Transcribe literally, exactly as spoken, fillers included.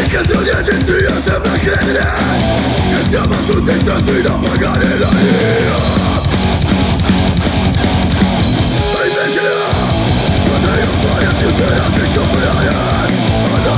che sulle agenzie sembra credere che siamo tutti stessi da pagare la linea. E invece no, potrei fare più serate scioperare.